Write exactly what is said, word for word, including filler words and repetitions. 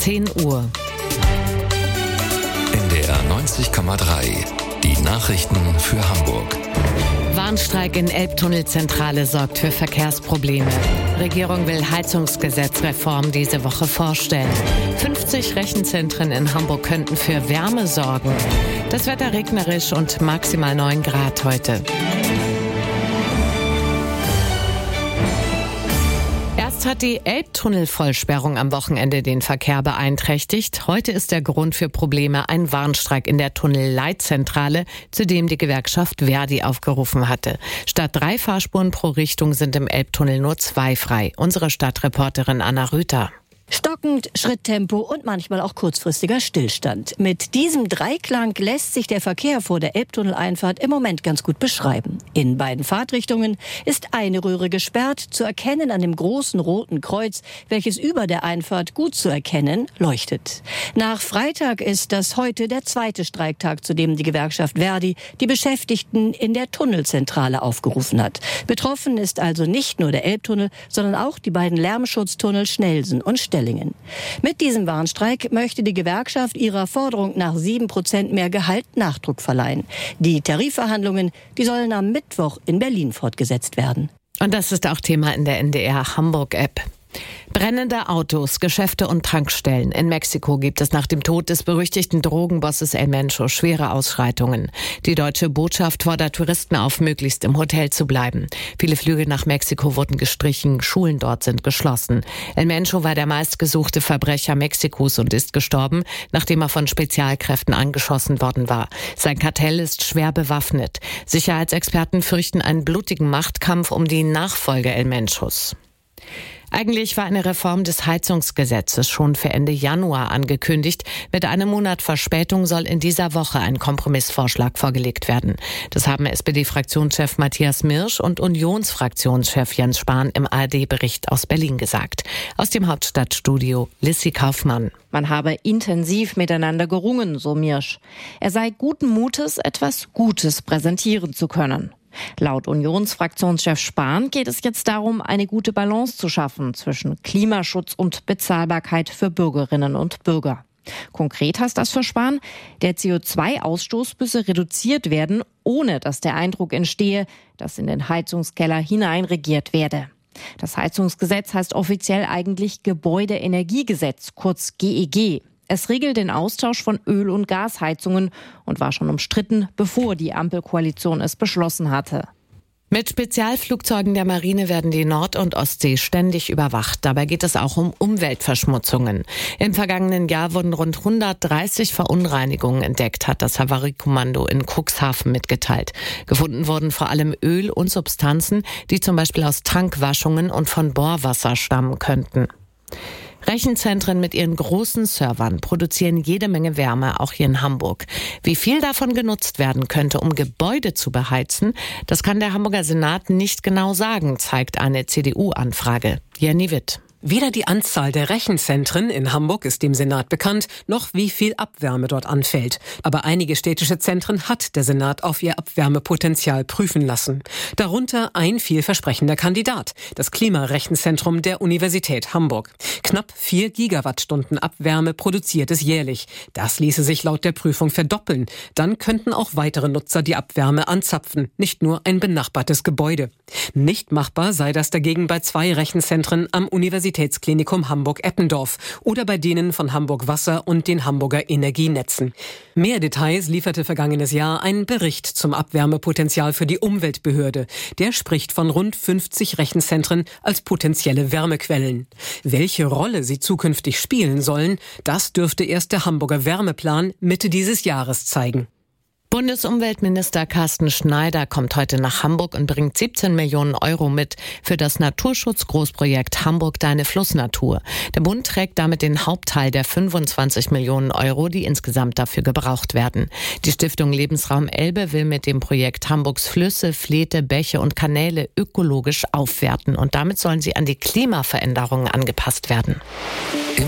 zehn Uhr. N D R neunzig Komma drei. Die Nachrichten für Hamburg. Warnstreik in Elbtunnelzentrale sorgt für Verkehrsprobleme. Regierung will Heizungsgesetzreform diese Woche vorstellen. fünfzig Rechenzentren in Hamburg könnten für Wärme sorgen. Das Wetter regnerisch und maximal neun Grad heute. Erst hat die Elbtunnelvollsperrung am Wochenende den Verkehr beeinträchtigt. Heute ist der Grund für Probleme ein Warnstreik in der Tunnelleitzentrale, zu dem die Gewerkschaft Verdi aufgerufen hatte. Statt drei Fahrspuren pro Richtung sind im Elbtunnel nur zwei frei. Unsere Stadtreporterin Anna Rüther. Stockend, Schritttempo und manchmal auch kurzfristiger Stillstand. Mit diesem Dreiklang lässt sich der Verkehr vor der Elbtunneleinfahrt im Moment ganz gut beschreiben. In beiden Fahrtrichtungen ist eine Röhre gesperrt, zu erkennen an dem großen roten Kreuz, welches über der Einfahrt gut zu erkennen leuchtet. Nach Freitag ist das heute der zweite Streiktag, zu dem die Gewerkschaft Verdi die Beschäftigten in der Tunnelzentrale aufgerufen hat. Betroffen ist also nicht nur der Elbtunnel, sondern auch die beiden Lärmschutztunnel Schnellsen und Stellingen. Mit diesem Warnstreik möchte die Gewerkschaft ihrer Forderung nach sieben Prozent mehr Gehalt Nachdruck verleihen. Die Tarifverhandlungen, die sollen am Mittwoch in Berlin fortgesetzt werden. Und das ist auch Thema in der N D R Hamburg-App. Brennende Autos, Geschäfte und Tankstellen. In Mexiko gibt es nach dem Tod des berüchtigten Drogenbosses El Mencho schwere Ausschreitungen. Die deutsche Botschaft fordert Touristen auf, möglichst im Hotel zu bleiben. Viele Flüge nach Mexiko wurden gestrichen, Schulen dort sind geschlossen. El Mencho war der meistgesuchte Verbrecher Mexikos und ist gestorben, nachdem er von Spezialkräften angeschossen worden war. Sein Kartell ist schwer bewaffnet. Sicherheitsexperten fürchten einen blutigen Machtkampf um die Nachfolge El Menchos. Eigentlich war eine Reform des Heizungsgesetzes schon für Ende Januar angekündigt. Mit einem Monat Verspätung soll in dieser Woche ein Kompromissvorschlag vorgelegt werden. Das haben S P D-Fraktionschef Matthias Mirsch und Unionsfraktionschef Jens Spahn im A R D-Bericht aus Berlin gesagt. Aus dem Hauptstadtstudio Lissy Kaufmann. Man habe intensiv miteinander gerungen, so Mirsch. Er sei guten Mutes, etwas Gutes präsentieren zu können. Laut Unionsfraktionschef Spahn geht es jetzt darum, eine gute Balance zu schaffen zwischen Klimaschutz und Bezahlbarkeit für Bürgerinnen und Bürger. Konkret heißt das für Spahn, der C O zwei Ausstoß müsse reduziert werden, ohne dass der Eindruck entstehe, dass in den Heizungskeller hineinregiert werde. Das Heizungsgesetz heißt offiziell eigentlich Gebäudeenergiegesetz, kurz G E G. Es regelt den Austausch von Öl- und Gasheizungen und war schon umstritten, bevor die Ampelkoalition es beschlossen hatte. Mit Spezialflugzeugen der Marine werden die Nord- und Ostsee ständig überwacht. Dabei geht es auch um Umweltverschmutzungen. Im vergangenen Jahr wurden rund hundertdreißig Verunreinigungen entdeckt, hat das Havariekommando in Cuxhaven mitgeteilt. Gefunden wurden vor allem Öl und Substanzen, die zum Beispiel aus Tankwaschungen und von Bohrwasser stammen könnten. Rechenzentren mit ihren großen Servern produzieren jede Menge Wärme, auch hier in Hamburg. Wie viel davon genutzt werden könnte, um Gebäude zu beheizen, das kann der Hamburger Senat nicht genau sagen, zeigt eine C D U-Anfrage. Jenny Witt. Weder die Anzahl der Rechenzentren in Hamburg ist dem Senat bekannt, noch wie viel Abwärme dort anfällt. Aber einige städtische Zentren hat der Senat auf ihr Abwärmepotenzial prüfen lassen. Darunter ein vielversprechender Kandidat, das Klimarechenzentrum der Universität Hamburg. Knapp vier Gigawattstunden Abwärme produziert es jährlich. Das ließe sich laut der Prüfung verdoppeln. Dann könnten auch weitere Nutzer die Abwärme anzapfen, nicht nur ein benachbartes Gebäude. Nicht machbar sei das dagegen bei zwei Rechenzentren am Universitätsklinikum Hamburg-Eppendorf oder bei denen von Hamburg Wasser und den Hamburger Energienetzen. Mehr Details lieferte vergangenes Jahr ein Bericht zum Abwärmepotenzial für die Umweltbehörde. Der spricht von rund fünfzig Rechenzentren als potenzielle Wärmequellen. Welche Rolle sie zukünftig spielen sollen, das dürfte erst der Hamburger Wärmeplan Mitte dieses Jahres zeigen. Bundesumweltminister Carsten Schneider kommt heute nach Hamburg und bringt siebzehn Millionen Euro mit für das Naturschutzgroßprojekt Hamburg Deine Flussnatur. Der Bund trägt damit den Hauptteil der fünfundzwanzig Millionen Euro, die insgesamt dafür gebraucht werden. Die Stiftung Lebensraum Elbe will mit dem Projekt Hamburgs Flüsse, Fleete, Bäche und Kanäle ökologisch aufwerten. Und damit sollen sie an die Klimaveränderungen angepasst werden.